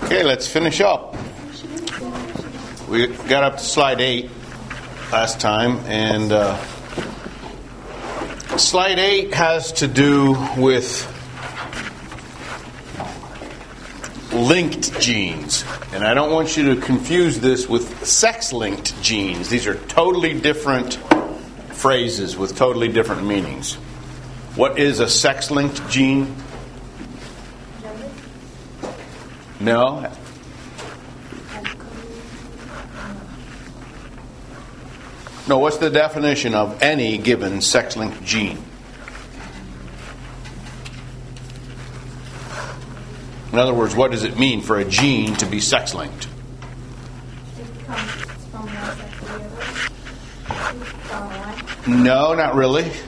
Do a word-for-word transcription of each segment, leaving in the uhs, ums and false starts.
Okay, let's finish up. We got up to slide eight last time, and uh, slide eight has to do with linked genes. And I don't want you to confuse this with sex-linked genes. These are totally different phrases with totally different meanings. What is a sex-linked gene? No? No, what's the definition of any given sex-linked gene? In other words, what does it mean for a gene to be sex-linked? No, not really. It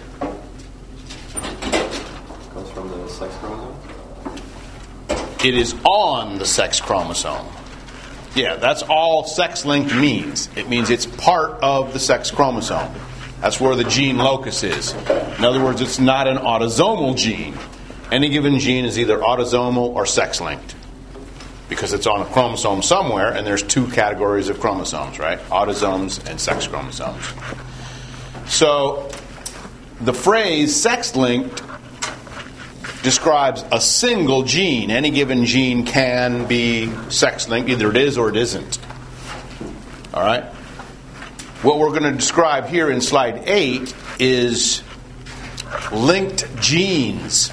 comes from the sex chromosome? It is on the sex chromosome. Yeah, that's all sex-linked means. It means it's part of the sex chromosome. That's where the gene locus is. In other words, it's not an autosomal gene. Any given gene is either autosomal or sex-linked because it's on a chromosome somewhere, and there's two categories of chromosomes, right? Autosomes and sex chromosomes. So the phrase sex-linked describes a single gene. Any given gene can be sex-linked. Either it is or it isn't. All right? What we're going to describe here in slide eight is linked genes.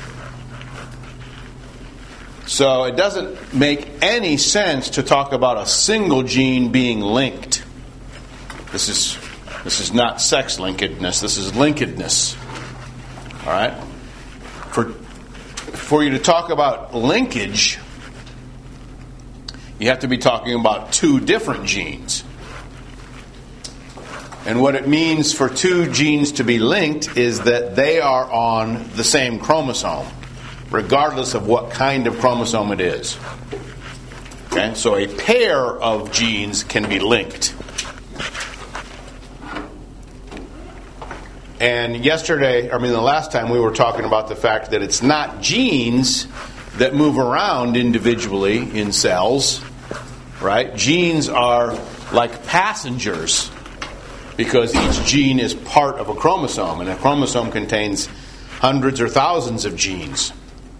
So it doesn't make any sense to talk about a single gene being linked. This is this is not sex linkedness. This is linkedness. All right? For for you to talk about linkage, you have to be talking about two different genes. And what it means for two genes to be linked is that they are on the same chromosome, regardless of what kind of chromosome it is. Okay? So a pair of genes can be linked. And yesterday, I mean the last time, we were talking about the fact that it's not genes that move around individually in cells, right? Genes are like passengers because each gene is part of a chromosome, and a chromosome contains hundreds or thousands of genes.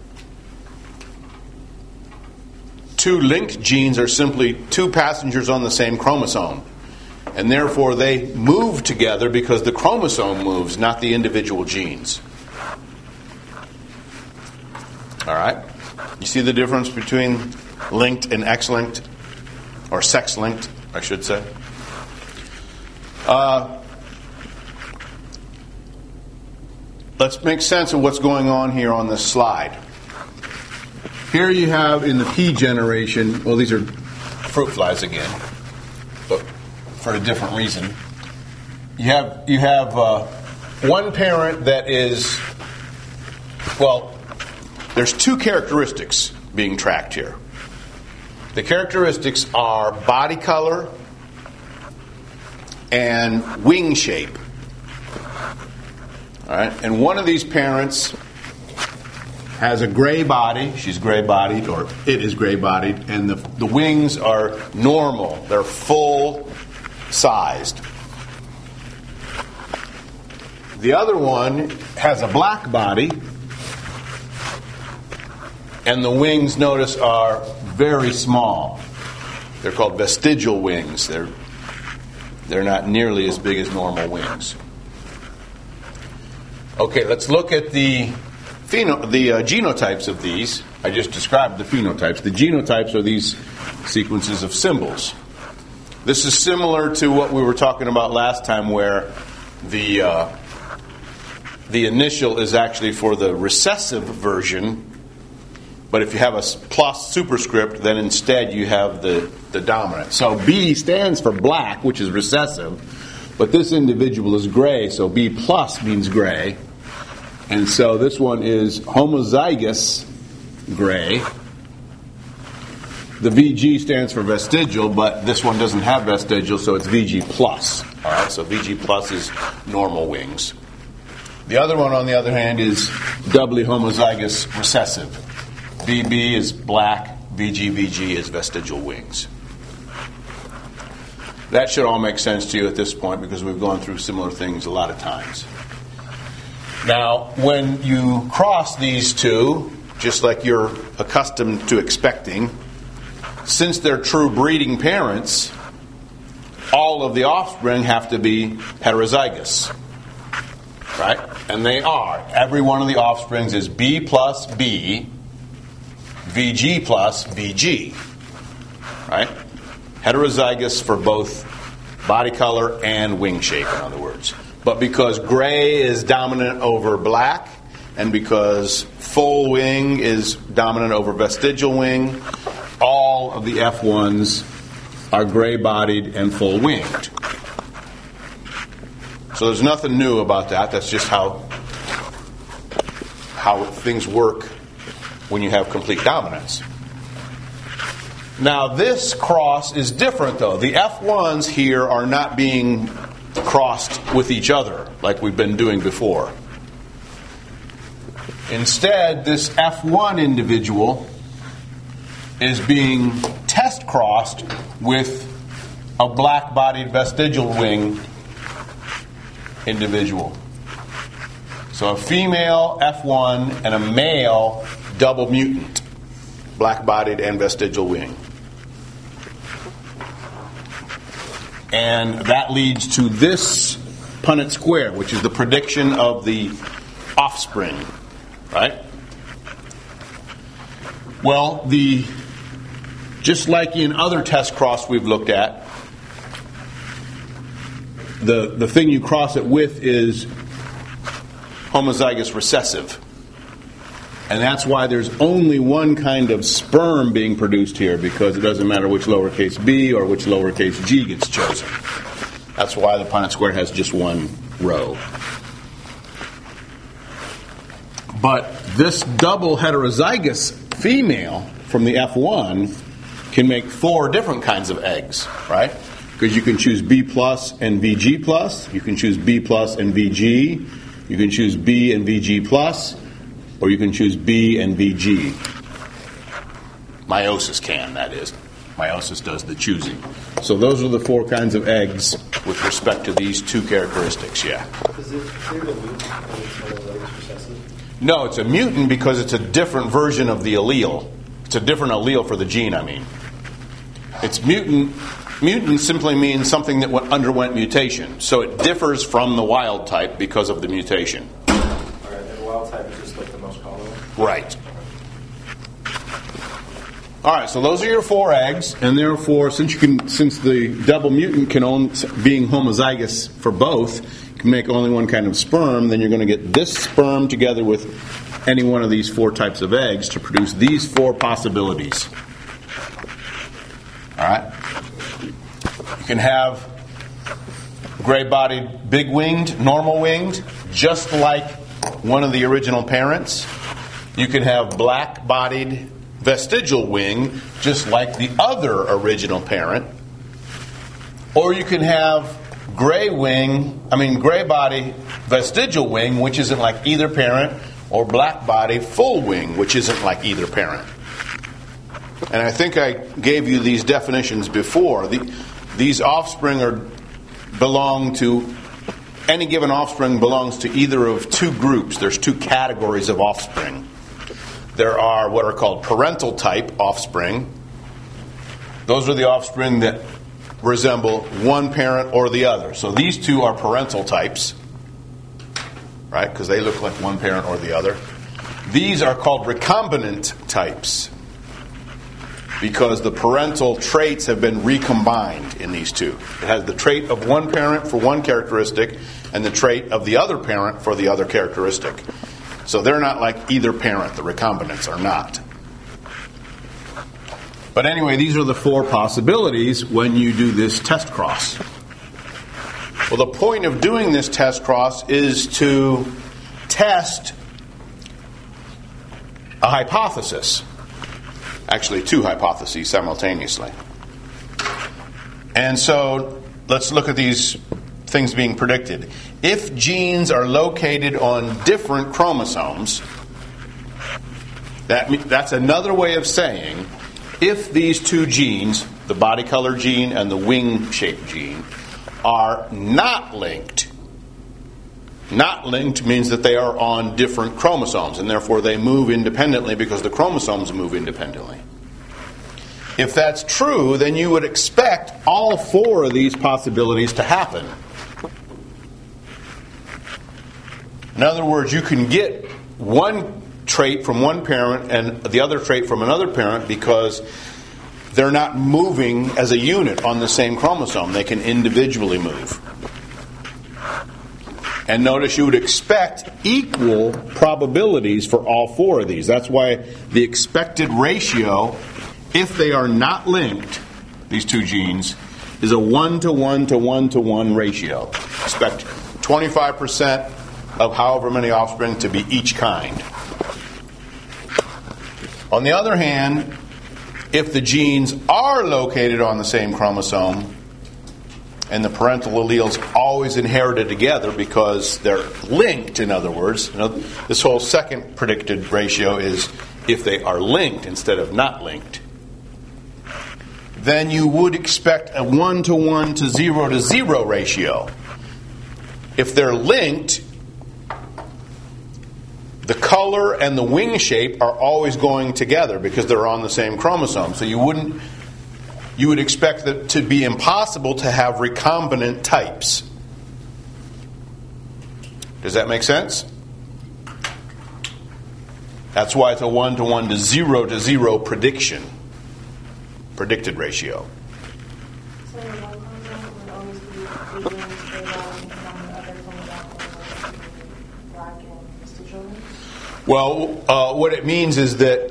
Two linked genes are simply two passengers on the same chromosome. And therefore they move together because the chromosome moves, not the individual genes. All right? You see the difference between linked and X-linked? Or sex-linked, I should say. Uh, let's make sense of what's going on here on this slide. Here you have in the P generation, well, these are fruit flies again, but for a different reason. You have you have uh, one parent that is, well, there's two characteristics being tracked here. The characteristics are body color and wing shape. All right, and one of these parents has a gray body. She's gray-bodied, or it is gray-bodied, and the the wings are normal. They're full sized. The other one has a black body, and the wings, notice, are very small. They're called vestigial wings. They're they're not nearly as big as normal wings. Okay, let's look at the pheno- the uh, genotypes of these. I just described the phenotypes. The genotypes are these sequences of symbols. This is similar to what we were talking about last time, where the uh, the initial is actually for the recessive version, but if you have a plus superscript, then instead you have the, the dominant. So B stands for black, which is recessive, but this individual is gray, so B plus means gray. And so this one is homozygous gray. The V G stands for vestigial, but this one doesn't have vestigial, so it's V G plus. All right, so V G plus is normal wings. The other one, on the other hand, is doubly homozygous recessive. B B is black, V G V G is vestigial wings. That should all make sense to you at this point because we've gone through similar things a lot of times. Now, when you cross these two, just like you're accustomed to expecting, since they're true breeding parents, all of the offspring have to be heterozygous. Right? And they are. Every one of the offsprings is B plus B, V G plus V G. Right? Heterozygous for both body color and wing shape, in other words. But because gray is dominant over black, and because full wing is dominant over vestigial wing, all of the F ones are gray-bodied and full-winged. So there's nothing new about that. That's just how how things work when you have complete dominance. Now this cross is different though. The F ones here are not being crossed with each other like we've been doing before. Instead, this F one individual is being test crossed with a black-bodied vestigial wing individual. So a female F one and a male double mutant, black-bodied and vestigial wing. And that leads to this Punnett square, which is the prediction of the offspring, right? Well, the just like in other test cross we've looked at, the, the thing you cross it with is homozygous recessive. And that's why there's only one kind of sperm being produced here, because it doesn't matter which lowercase b or which lowercase g gets chosen. That's why the Punnett square has just one row. But this double heterozygous female from the F one can make four different kinds of eggs, right? Because you can choose B plus and V G plus, you can choose B plus and V G, you can choose B and V G plus, or you can choose B and V G. Meiosis can, that is. Meiosis does the choosing. So those are the four kinds of eggs with respect to these two characteristics, yeah. Is it clear to mutant when it's homozygous recessive? No, it's a mutant because it's a different version of the allele. It's a different allele for the gene, I mean. It's mutant. Mutant simply means something that underwent mutation. So it differs from the wild type because of the mutation. All right, and wild type is just like the most common one? Right. All right, so those are your four eggs, and therefore, since you can, since the double mutant can own, being homozygous for both, can make only one kind of sperm, then you're going to get this sperm together with any one of these four types of eggs to produce these four possibilities. All right. You can have gray-bodied, big-winged, normal-winged, just like one of the original parents. You can have black-bodied, vestigial wing, just like the other original parent. Or you can have gray wing, I mean gray body, vestigial wing, which isn't like either parent, or black body, full wing, which isn't like either parent. And I think I gave you these definitions before. The, these offspring are belong to, any given offspring belongs to either of two groups. There's two categories of offspring. There are what are called parental type offspring. Those are the offspring that resemble one parent or the other. So these two are parental types, right? Because they look like one parent or the other. These are called recombinant types because the parental traits have been recombined in these two. It has the trait of one parent for one characteristic and the trait of the other parent for the other characteristic. So they're not like either parent. The recombinants are not. But anyway, these are the four possibilities when you do this test cross. Well, the point of doing this test cross is to test a hypothesis. Actually, two hypotheses simultaneously. And so let's look at these things being predicted. If genes are located on different chromosomes, that that's another way of saying if these two genes, the body color gene and the wing shape gene, are not linked, not linked means that they are on different chromosomes, and therefore they move independently because the chromosomes move independently. If that's true, then you would expect all four of these possibilities to happen. In other words, you can get one trait from one parent and the other trait from another parent because they're not moving as a unit on the same chromosome. They can individually move. And notice you would expect equal probabilities for all four of these. That's why the expected ratio, if they are not linked, these two genes, is a one to one to one to one ratio. Expect twenty-five percent of however many offspring to be each kind. On the other hand, if the genes are located on the same chromosome and the parental alleles always inherited together because they're linked, in other words, you know, this whole second predicted ratio is if they are linked instead of not linked, then you would expect a one to one to zero to zero ratio. If they're linked, the color and the wing shape are always going together because they're on the same chromosome. So you wouldn't, you would expect it to be impossible to have recombinant types. Does that make sense? That's why it's a one to one to zero to zero prediction, predicted ratio. So the one chromosome would always be green, straight on, and the other chromosome would be black and vestigial. Well, uh, what it means is that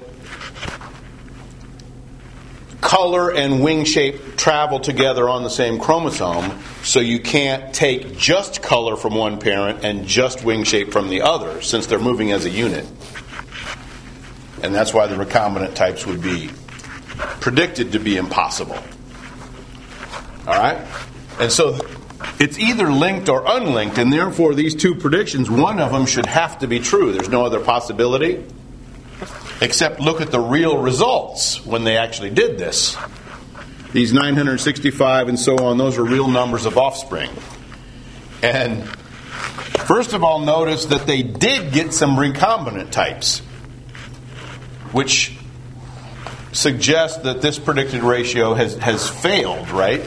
color and wing shape travel together on the same chromosome, so you can't take just color from one parent and just wing shape from the other, since they're moving as a unit. And that's why the recombinant types would be predicted to be impossible. All right? And so it's either linked or unlinked, and therefore these two predictions, one of them should have to be true. There's no other possibility. Except look at the real results when they actually did this. These nine hundred sixty-five and so on, those are real numbers of offspring. And first of all, notice that they did get some recombinant types, which suggests that this predicted ratio has, has failed, right?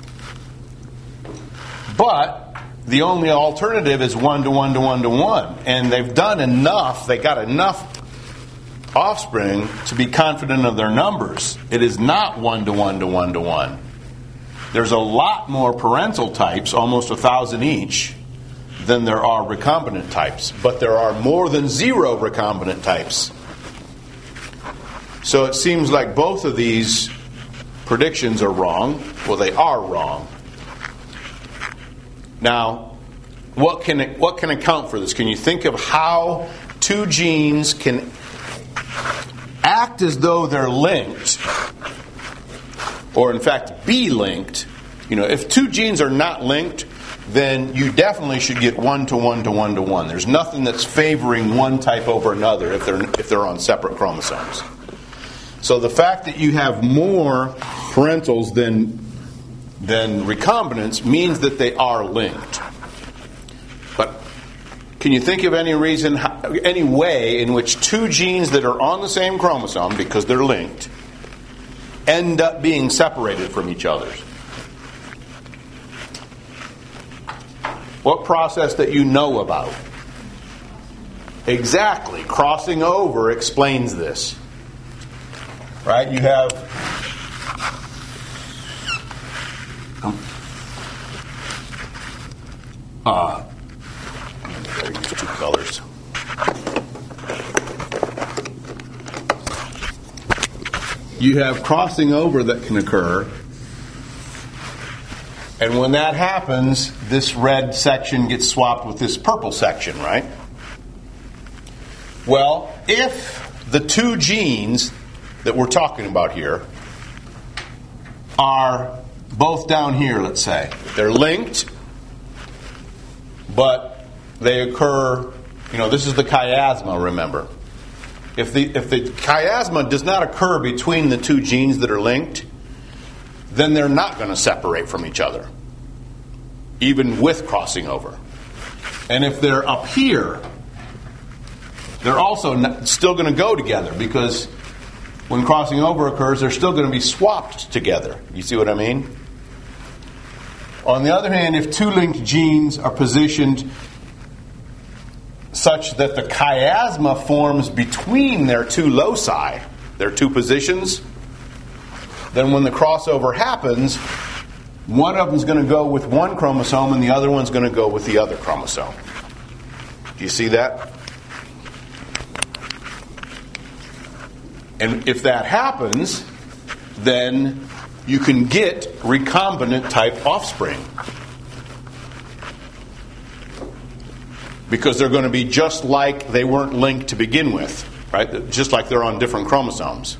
But the only alternative is one to one to one to one. And they've done enough, they got enough offspring to be confident of their numbers. It is not one to one to one to one. There's a lot more parental types, almost a thousand each, than there are recombinant types. But there are more than zero recombinant types. So it seems like both of these predictions are wrong. Well, they are wrong. Now, what can what can account for this? Can you think of how two genes can act as though they're linked, or in fact be linked? You know, if two genes are not linked, then you definitely should get one to one to one to one. There's nothing that's favoring one type over another if they're if they're on separate chromosomes. So the fact that you have more parentals than than recombinants means that they are linked. But can you think of any reason, any way in which two genes that are on the same chromosome, because they're linked, end up being separated from each other? What process that you know about? Exactly. Crossing over explains this. Right? You have uh, two colors. You have crossing over that can occur, and when that happens, this red section gets swapped with this purple section, right? Well, if the two genes that we're talking about here are both down here, let's say. They're linked, but they occur, you know, this is the chiasma, remember. If the if the chiasma does not occur between the two genes that are linked, then they're not going to separate from each other, even with crossing over. And if they're up here, they're also not, still going to go together, because when crossing over occurs, they're still going to be swapped together. You see what I mean? On the other hand, if two linked genes are positioned such that the chiasma forms between their two loci, their two positions, then when the crossover happens, one of them is going to go with one chromosome and the other one's going to go with the other chromosome. Do you see that? And if that happens, then you can get recombinant type offspring, because they're going to be just like they weren't linked to begin with, right? Just like they're on different chromosomes.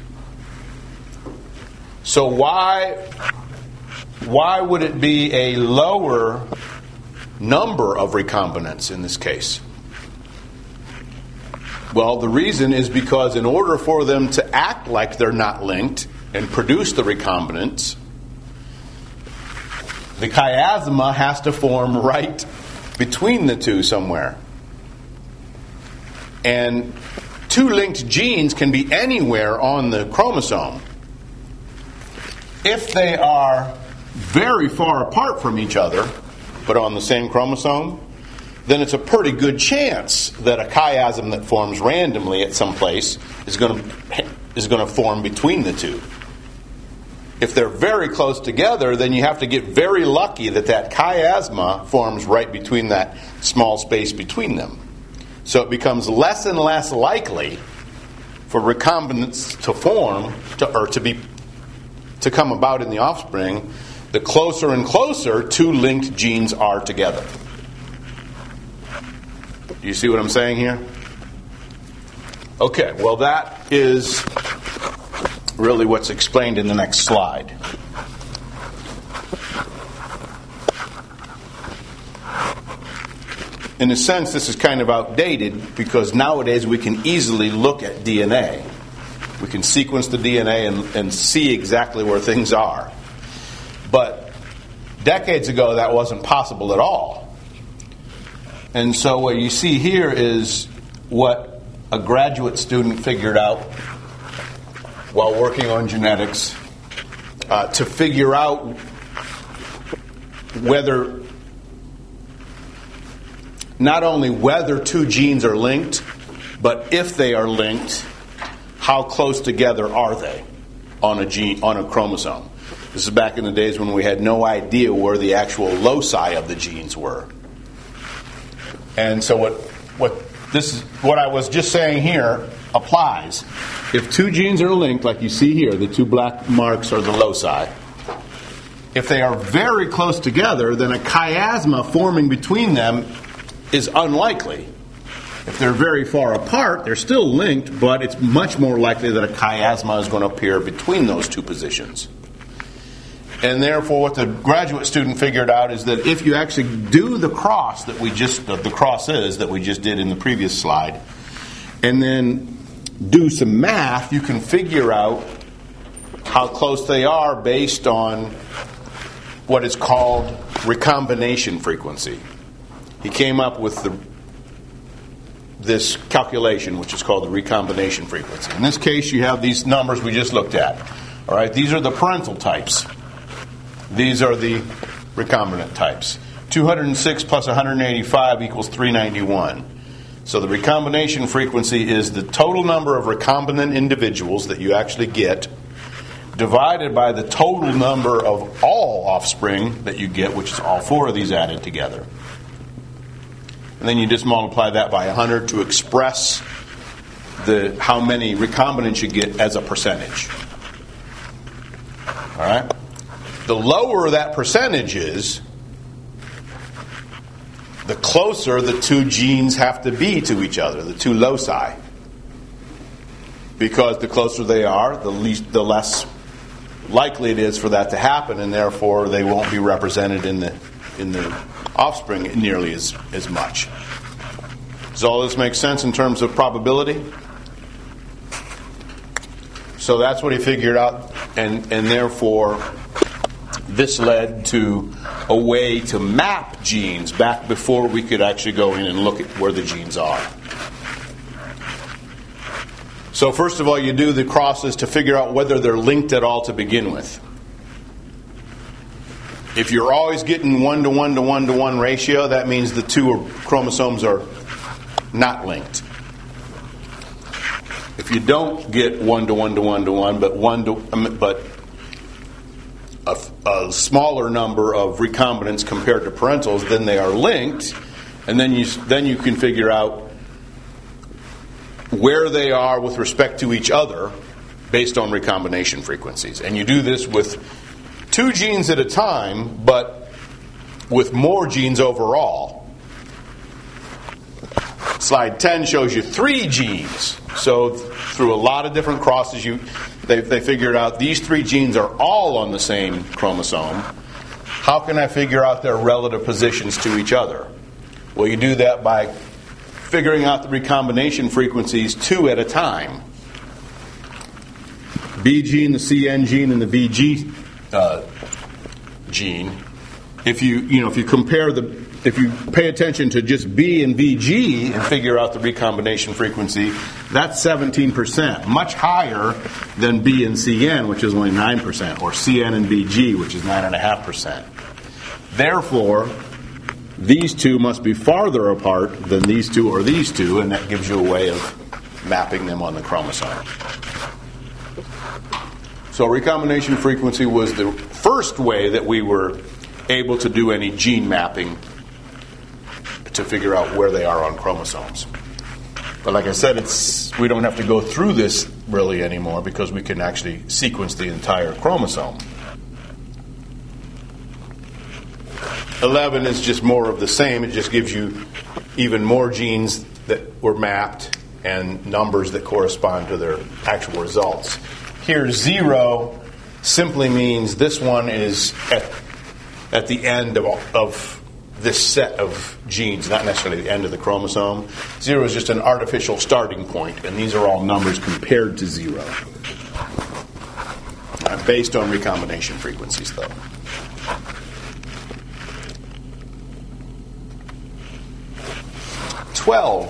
So why why would it be a lower number of recombinants in this case? Well, the reason is because in order for them to act like they're not linked and produce the recombinants, the chiasma has to form right between the two somewhere. And two linked genes can be anywhere on the chromosome. If they are very far apart from each other, but on the same chromosome, then it's a pretty good chance that a chiasm that forms randomly at some place is going to is going to form between the two. If they're very close together, then you have to get very lucky that that chiasma forms right between that small space between them. So it becomes less and less likely for recombinants to form to, or to be to come about in the offspring the closer and closer two linked genes are together. Do you see what I'm saying here? Okay, well that is really what's explained in the next slide. In a sense, this is kind of outdated, because nowadays we can easily look at D N A. We can sequence the D N A and, and see exactly where things are. But decades ago, that wasn't possible at all. And so what you see here is what a graduate student figured out while working on genetics, uh, to figure out whether, not only whether two genes are linked, but if they are linked, how close together are they on a gene, on a chromosome. This is back in the days when we had no idea where the actual loci of the genes were. And so what what this is what I was just saying here applies. If two genes are linked, like you see here, the two black marks are the loci. If they are very close together, then a chiasma forming between them is unlikely. If they're very far apart, they're still linked, but it's much more likely that a chiasma is going to appear between those two positions. And therefore, what the graduate student figured out is that if you actually do the cross that we just, the cross is that we just did in the previous slide, and then do some math, you can figure out how close they are based on what is called recombination frequency. He came up with the, this calculation, which is called the recombination frequency. In this case, you have these numbers we just looked at. All right, these are the parental types. These are the recombinant types. two hundred six plus one hundred eighty-five equals three hundred ninety-one. So the recombination frequency is the total number of recombinant individuals that you actually get divided by the total number of all offspring that you get, which is all four of these added together. And then you just multiply that by one hundred to express the how many recombinants you get as a percentage. All right? The lower that percentage is, the closer the two genes have to be to each other, the two loci. Because the closer they are, the least, the less likely it is for that to happen, and therefore they won't be represented in the in the offspring nearly as, as much. Does all this make sense in terms of probability? So that's what he figured out, and, and therefore this led to a way to map genes back before we could actually go in and look at where the genes are. So first of all, you do the crosses to figure out whether they're linked at all to begin with. If you're always getting one to one to one to one ratio, that means the two chromosomes are not linked. If you don't get one to one to one to one, but one to but a, a smaller number of recombinants compared to parentals, then they are linked, and then you then you can figure out where they are with respect to each other based on recombination frequencies. And you do this with two genes at a time, but with more genes overall. Slide ten shows you three genes. So through a lot of different crosses, you they, they figured out these three genes are all on the same chromosome. How can I figure out their relative positions to each other? Well, you do that by figuring out the recombination frequencies two at a time. B gene, the C N gene, and the V G uh, gene. If you you know if you compare the if you pay attention to just B and V G and figure out the recombination frequency, that's seventeen percent, much higher than B and C N, which is only nine percent, or C N and V G, which is nine point five percent. Therefore, these two must be farther apart than these two or these two, and that gives you a way of mapping them on the chromosome. So recombination frequency was the first way that we were able to do any gene mapping to figure out where they are on chromosomes. But like I said, it's we don't have to go through this really anymore because we can actually sequence the entire chromosome. eleven is just more of the same. It just gives you even more genes that were mapped and numbers that correspond to their actual results. Here, zero simply means this one is at, at the end of, of this set of genes, not necessarily the end of the chromosome. Zero is just an artificial starting point, and these are all numbers compared to zero. Uh, based on recombination frequencies, though. twelve.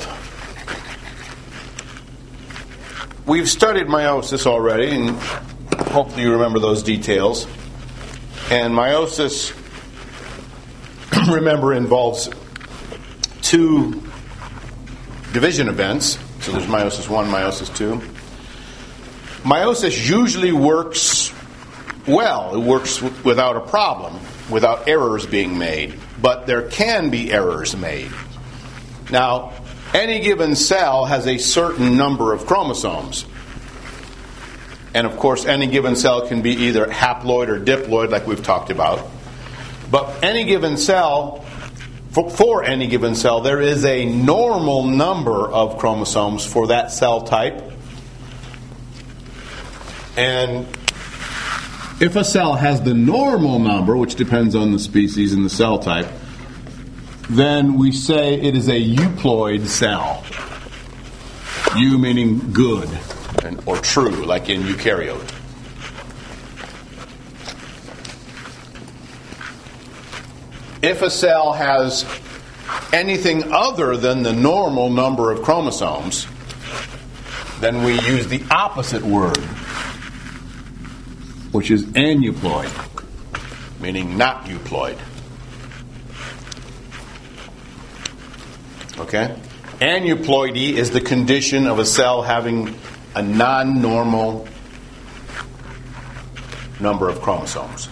We've studied meiosis already, and hopefully you remember those details. And meiosis, remember, involves two division events. So there's meiosis one, meiosis two. Meiosis usually works well. It works w- without a problem, without errors being made. But there can be errors made. Now, any given cell has a certain number of chromosomes. And of course, any given cell can be either haploid or diploid, like we've talked about. But any given cell, for, for any given cell, there is a normal number of chromosomes for that cell type. And if a cell has the normal number, which depends on the species and the cell type, then we say it is a euploid cell. Eu meaning good, and, or true, like in eukaryote. If a cell has anything other than the normal number of chromosomes, then we use the opposite word, which is aneuploid, meaning not euploid. Okay? Aneuploidy is the condition of a cell having a non-normal number of chromosomes.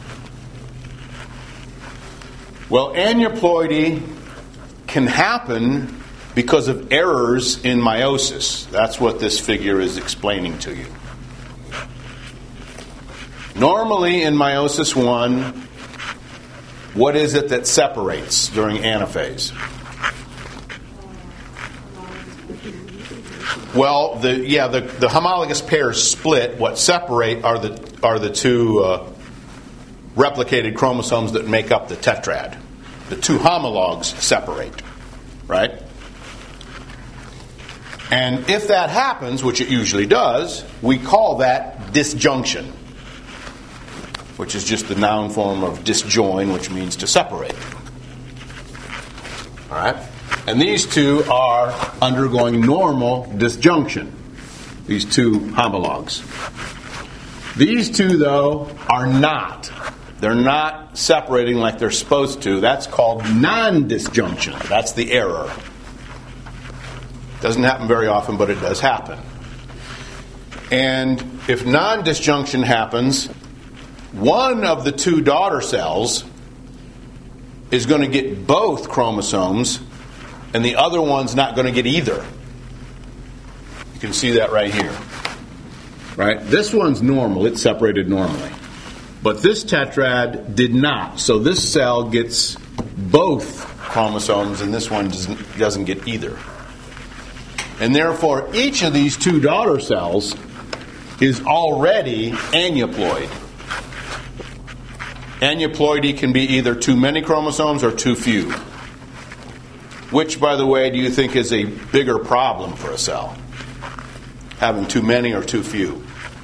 Well, aneuploidy can happen because of errors in meiosis. That's what this figure is explaining to you. Normally in meiosis one, what is it that separates during anaphase? Well, the yeah, the, the homologous pairs split. What separate are the are the two uh, replicated chromosomes that make up the tetrad. The two homologs separate, right? And if that happens, which it usually does, we call that disjunction, which is just the noun form of disjoin, which means to separate. All right? And these two are undergoing normal disjunction, these two homologs. These two, though, are not. They're not separating like they're supposed to. That's called non-disjunction. That's the error. Doesn't happen very often, but it does happen. And if non-disjunction happens, one of the two daughter cells is going to get both chromosomes, and the other one's not going to get either. You can see that right here. Right? This one's normal. It's separated normally. But this tetrad did not. So this cell gets both chromosomes, and this one doesn't, doesn't get either. And therefore, each of these two daughter cells is already aneuploid. Aneuploidy can be either too many chromosomes or too few. Which, by the way, do you think is a bigger problem for a cell? Having too many or too few?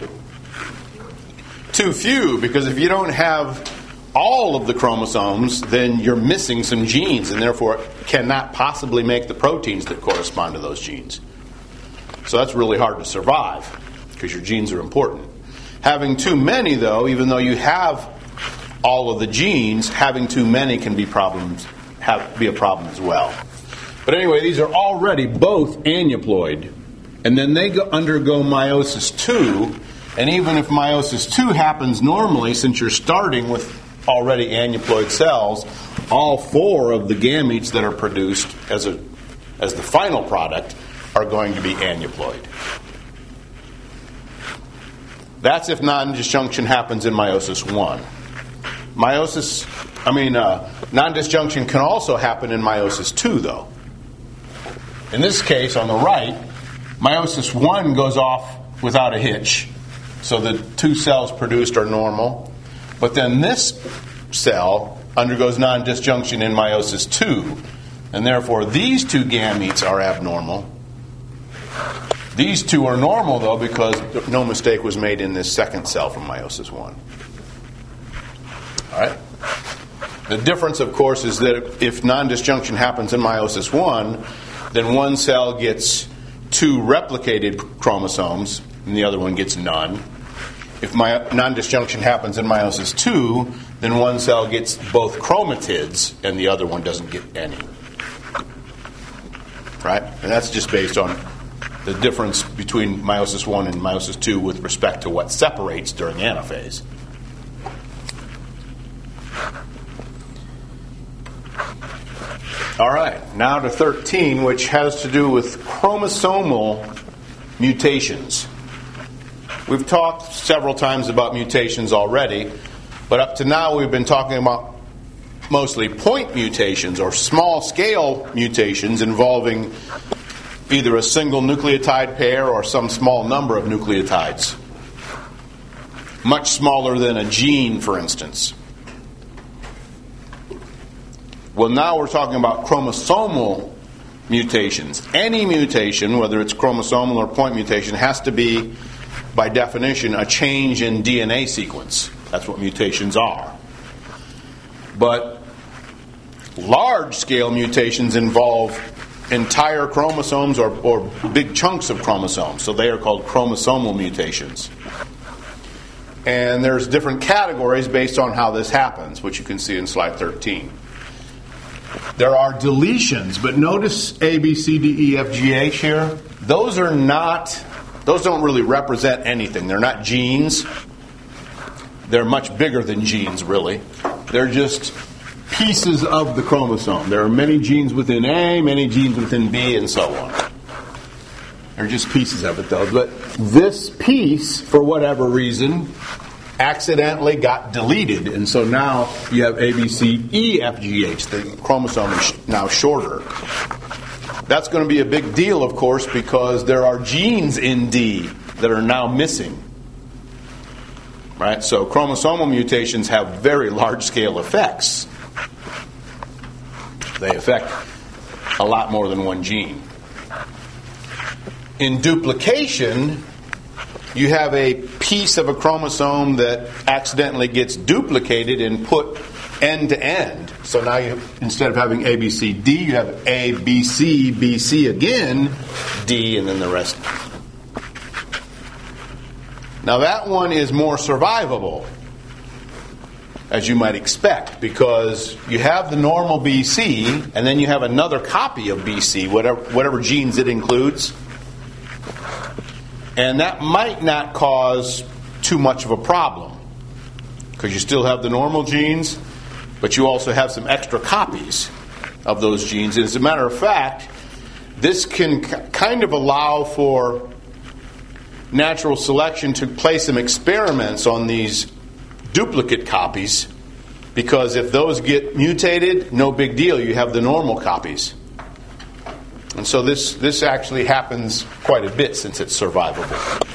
Too few, because if you don't have all of the chromosomes, then you're missing some genes and therefore cannot possibly make the proteins that correspond to those genes. So that's really hard to survive because your genes are important. Having too many, though, even though you have all of the genes, having too many can be problems have be a problem as well. But anyway, these are already both aneuploid, and then they go, undergo meiosis two. And even if meiosis two happens normally, since you're starting with already aneuploid cells, all four of the gametes that are produced as a as the final product are going to be aneuploid. That's if non-disjunction happens in meiosis one. Meiosis, I mean, uh, non-disjunction can also happen in meiosis two, though. In this case, on the right, meiosis one goes off without a hitch. So the two cells produced are normal. But then this cell undergoes non-disjunction in meiosis two. And therefore, these two gametes are abnormal. These two are normal, though, because no mistake was made in this second cell from meiosis one. All right? The difference, of course, is that if non-disjunction happens in meiosis one, then one cell gets two replicated chromosomes, and the other one gets none. If my, non-disjunction happens in meiosis two, then one cell gets both chromatids, and the other one doesn't get any. Right? And that's just based on the difference between meiosis one and meiosis two with respect to what separates during anaphase. All right, now to thirteen, which has to do with chromosomal mutations. We've talked several times about mutations already, but up to now we've been talking about mostly point mutations or small-scale mutations involving either a single nucleotide pair or some small number of nucleotides. Much smaller than a gene, for instance. Well, now we're talking about chromosomal mutations. Any mutation, whether it's chromosomal or point mutation, has to be, by definition, a change in D N A sequence. That's what mutations are. But large-scale mutations involve entire chromosomes or, or big chunks of chromosomes. So they are called chromosomal mutations. And there's different categories based on how this happens, which you can see in slide thirteen. There are deletions, but notice A, B, C, D, E, F, G, H here. Those are not, those don't really represent anything. They're not genes. They're much bigger than genes, really. They're just pieces of the chromosome. There are many genes within A, many genes within B, and so on. They're just pieces of it, though. But this piece, for whatever reason, accidentally got deleted, and so now you have A, B, C, E, F, G, H. The chromosome is now shorter. That's going to be a big deal, of course, because there are genes in D that are now missing. Right? So chromosomal mutations have very large-scale effects. They affect a lot more than one gene. In duplication, you have a piece of a chromosome that accidentally gets duplicated and put end to end. So now you, instead of having A, B, C, D, you have A, B, C, B, C again, D, and then the rest. Now that one is more survivable, as you might expect, because you have the normal B C, and then you have another copy of B C, whatever, whatever genes it includes. And that might not cause too much of a problem, because you still have the normal genes, but you also have some extra copies of those genes. And as a matter of fact, this can k- kind of allow for natural selection to play some experiments on these duplicate copies, because if those get mutated, no big deal, you have the normal copies. And so this, this actually happens quite a bit since it's survivable.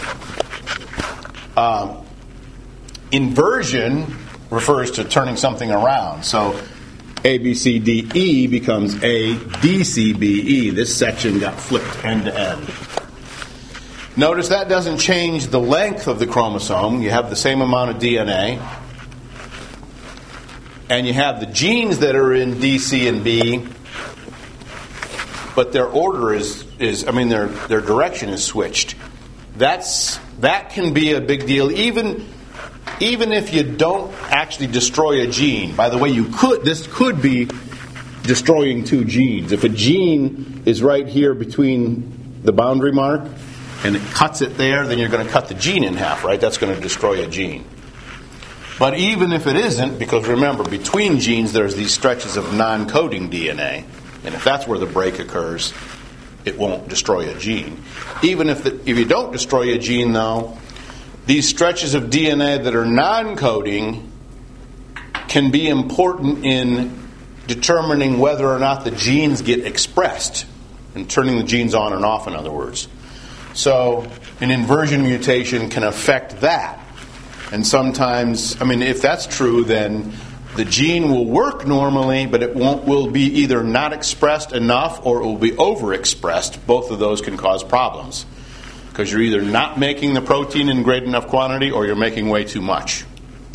Um, inversion refers to turning something around. So A, B, C, D, E becomes A, D, C, B, E. This section got flipped end to end. Notice that doesn't change the length of the chromosome. You have the same amount of D N A. And you have the genes that are in D, C, and B, but their order is, is I mean, their, their direction is switched. That's, that can be a big deal, even, even if you don't actually destroy a gene. By the way, you could, this could be destroying two genes. If a gene is right here between the boundary mark, and it cuts it there, then you're going to cut the gene in half, right? That's going to destroy a gene. But even if it isn't, because remember, between genes there's these stretches of non-coding D N A, and if that's where the break occurs, it won't destroy a gene. Even if, the, if you don't destroy a gene, though, these stretches of D N A that are non-coding can be important in determining whether or not the genes get expressed, and turning the genes on and off, in other words. So an inversion mutation can affect that. And sometimes, I mean, if that's true, then the gene will work normally, but it won't will be either not expressed enough or it will be overexpressed. Both of those can cause problems, because you're either not making the protein in great enough quantity or you're making way too much.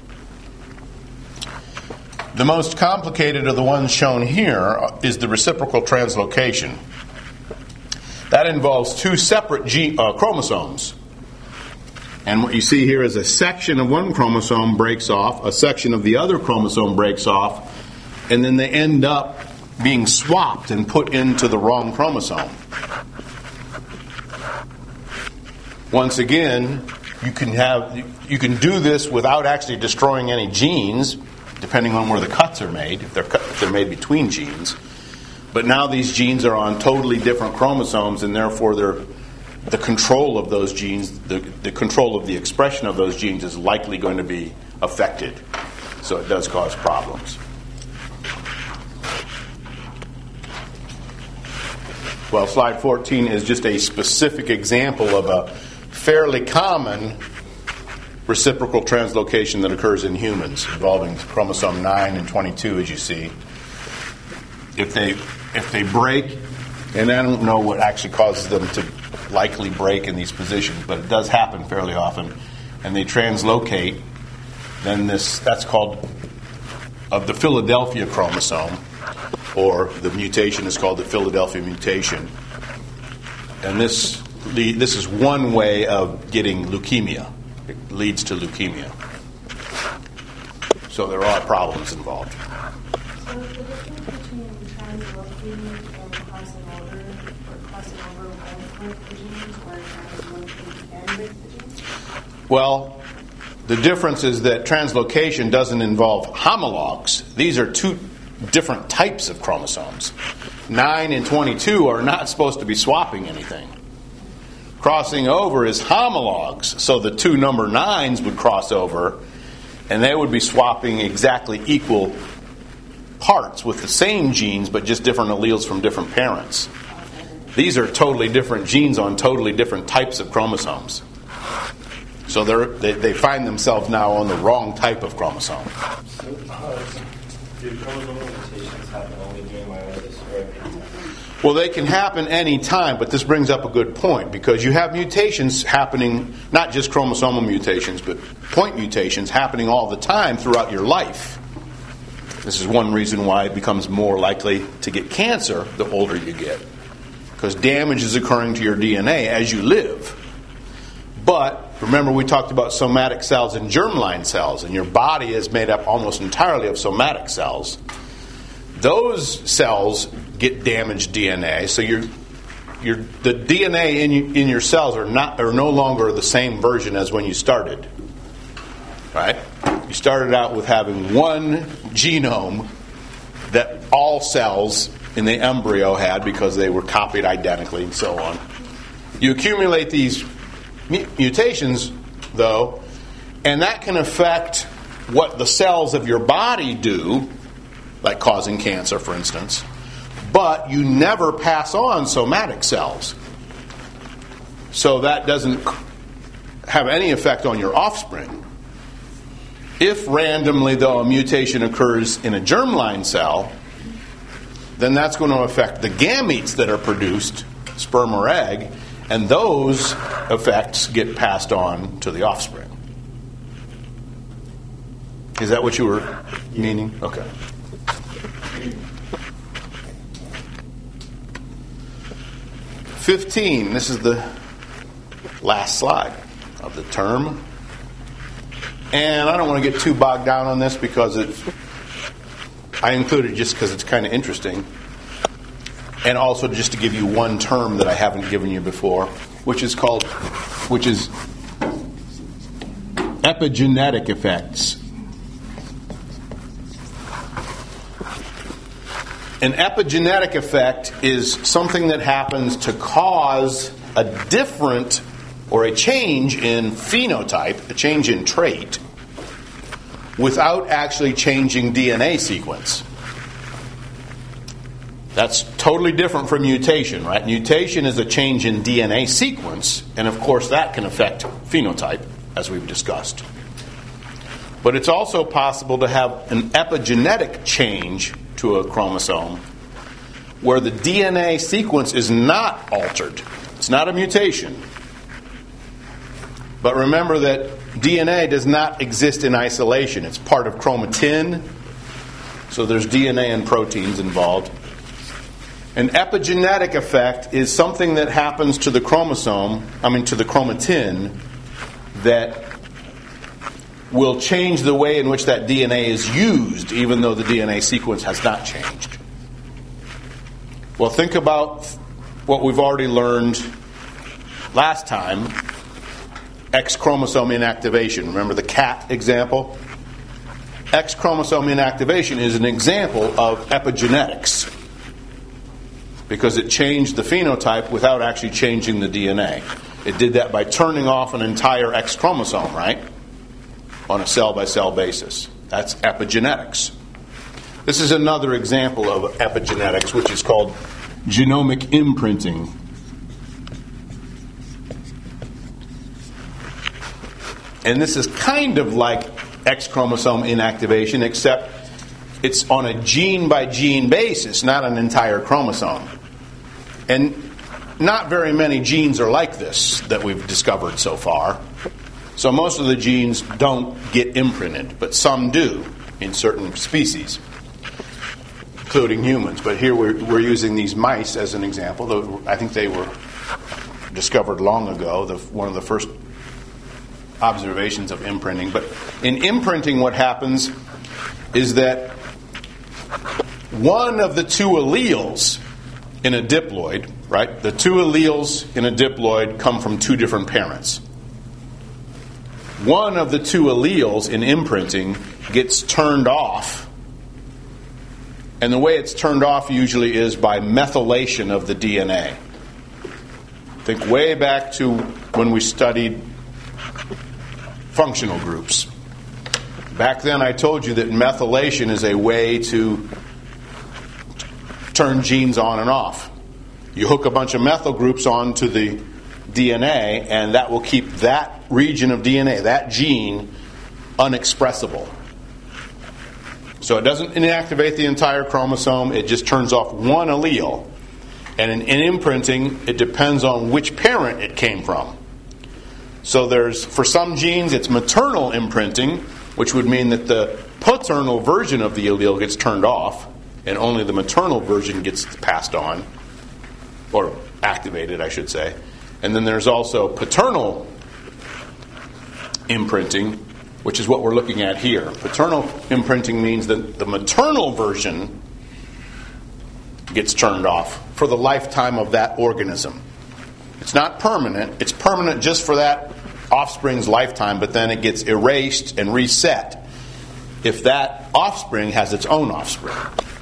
The most complicated of the ones shown here is the reciprocal translocation. That involves two separate gene, uh, chromosomes. And what you see here is a section of one chromosome breaks off, a section of the other chromosome breaks off, and then they end up being swapped and put into the wrong chromosome. Once again, you can have you can do this without actually destroying any genes, depending on where the cuts are made, if they're cut, if they're made between genes. But now these genes are on totally different chromosomes, and therefore they're, the control of those genes, the, the control of the expression of those genes is likely going to be affected. So it does cause problems. Well, slide fourteen is just a specific example of a fairly common reciprocal translocation that occurs in humans, involving chromosome nine and twenty-two, as you see. If they if they break, and I don't know what actually causes them to likely break in these positions, but it does happen fairly often, and they translocate, then this that's called of the Philadelphia chromosome, or the mutation is called the Philadelphia mutation. And this the, this is one way of getting leukemia. It leads to leukemia. So there are problems involved. So the difference between translocating and crossing over, or crossing over with the genes, or translocating and with the genes? Well, the difference is that translocation doesn't involve homologs. These are two different types of chromosomes. nine and twenty-two are not supposed to be swapping anything. Crossing over is homologs. So the two number nines would cross over, and they would be swapping exactly equal parts with the same genes, but just different alleles from different parents. These are totally different genes on totally different types of chromosomes. So they're, they they find themselves now on the wrong type of chromosome. So, uh, do chromosomal mutations happen only during meiosis, or Well, they can happen any time, but this brings up a good point because you have mutations happening, not just chromosomal mutations, but point mutations happening all the time throughout your life. This is one reason why it becomes more likely to get cancer the older you get, because damage is occurring to your D N A as you live. But remember, we talked about somatic cells and germline cells, and your body is made up almost entirely of somatic cells. Those cells get damaged D N A, so your your the D N A in you, in your cells are not are no longer the same version as when you started. Right? You started out with having one genome that all cells in the embryo had because they were copied identically and so on. You accumulate these mutations, though, and that can affect what the cells of your body do, like causing cancer, for instance, but you never pass on somatic cells. So that doesn't have any effect on your offspring. If randomly, though, a mutation occurs in a germline cell, then that's going to affect the gametes that are produced, sperm or egg, and those effects get passed on to the offspring. Is that what you were meaning? Okay. fifteen, this is the last slide of the term. And I don't want to get too bogged down on this because it's, I included it just because it's kind of interesting. And also just to give you one term that I haven't given you before, which is called, which is epigenetic effects. An epigenetic effect is something that happens to cause a different or a change in phenotype, a change in trait, without actually changing D N A sequence. That's totally different from mutation, right? Mutation is a change in D N A sequence, and of course that can affect phenotype, as we've discussed. But it's also possible to have an epigenetic change to a chromosome where the D N A sequence is not altered. It's not a mutation. But remember that D N A does not exist in isolation. It's part of chromatin, so there's D N A and proteins involved. An epigenetic effect is something that happens to the chromosome, I mean to the chromatin, that will change the way in which that D N A is used, even though the D N A sequence has not changed. Well, think about what we've already learned last time, X chromosome inactivation. Remember the cat example? X chromosome inactivation is an example of epigenetics because it changed the phenotype without actually changing the D N A. It did that by turning off an entire X chromosome, right? On a cell-by-cell basis. That's epigenetics. This is another example of epigenetics, which is called genomic imprinting. And this is kind of like X chromosome inactivation, except it's on a gene-by-gene basis, not an entire chromosome. And not very many genes are like this that we've discovered so far. So most of the genes don't get imprinted, but some do in certain species, including humans. But here we're, we're using these mice as an example. I think they were discovered long ago, the, one of the first observations of imprinting. But in imprinting, what happens is that one of the two alleles in a diploid, right? The two alleles in a diploid come from two different parents. One of the two alleles in imprinting gets turned off. And the way it's turned off usually is by methylation of the D N A. Think way back to when we studied functional groups. Back then I told you that methylation is a way to turn genes on and off. You hook a bunch of methyl groups onto the D N A, and that will keep that region of D N A, that gene, unexpressible. So it doesn't inactivate the entire chromosome, it just turns off one allele. And in, in imprinting, it depends on which parent it came from. So there's, for some genes, it's maternal imprinting, which would mean that the paternal version of the allele gets turned off, and only the maternal version gets passed on, or activated, I should say. And then there's also paternal imprinting, which is what we're looking at here. Paternal imprinting means that the maternal version gets turned off for the lifetime of that organism. It's not permanent. It's permanent just for that offspring's lifetime, but then it gets erased and reset if that offspring has its own offspring.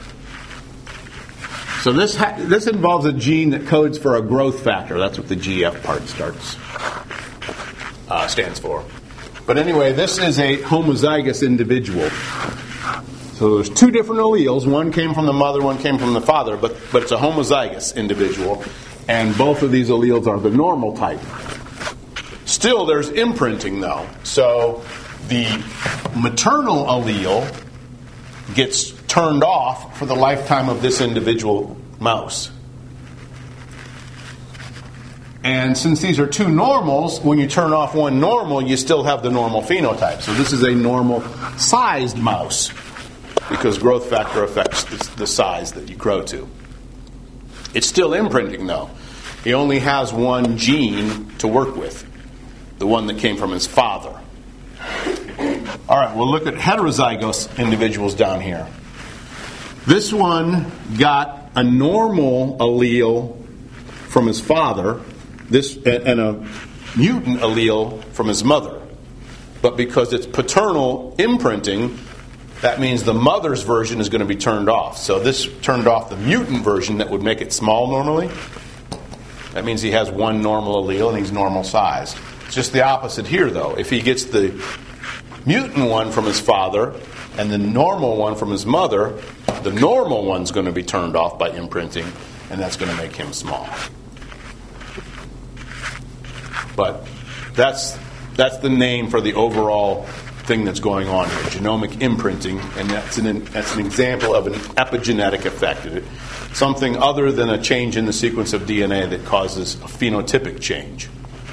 So this ha- this involves a gene that codes for a growth factor. That's what the G F part starts uh, stands for. But anyway, this is a homozygous individual. So there's two different alleles. One came from the mother, one came from the father, but, but it's a homozygous individual. And both of these alleles are the normal type. Still, there's imprinting, though. So the maternal allele gets turned off for the lifetime of this individual mouse. And since these are two normals, when you turn off one normal, you still have the normal phenotype. So this is a normal-sized mouse, because growth factor affects the size that you grow to. It's still imprinting, though. He only has one gene to work with, the one that came from his father. All right, we'll look at heterozygous individuals down here. This one got a normal allele from his father, this and a mutant allele from his mother. But because it's paternal imprinting, that means the mother's version is going to be turned off. So this turned off the mutant version that would make it small normally. That means he has one normal allele and he's normal sized. It's just the opposite here, though. If he gets the mutant one from his father and the normal one from his mother, the normal one's going to be turned off by imprinting, and that's going to make him small. But that's that's the name for the overall thing that's going on here, genomic imprinting, and that's an that's an example of an epigenetic effect. Something other than a change in the sequence of D N A that causes a phenotypic change.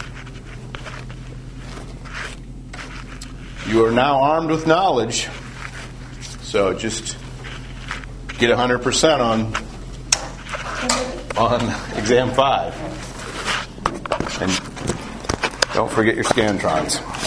You are now armed with knowledge, so just get one hundred percent on on exam five. And don't forget your Scantrons.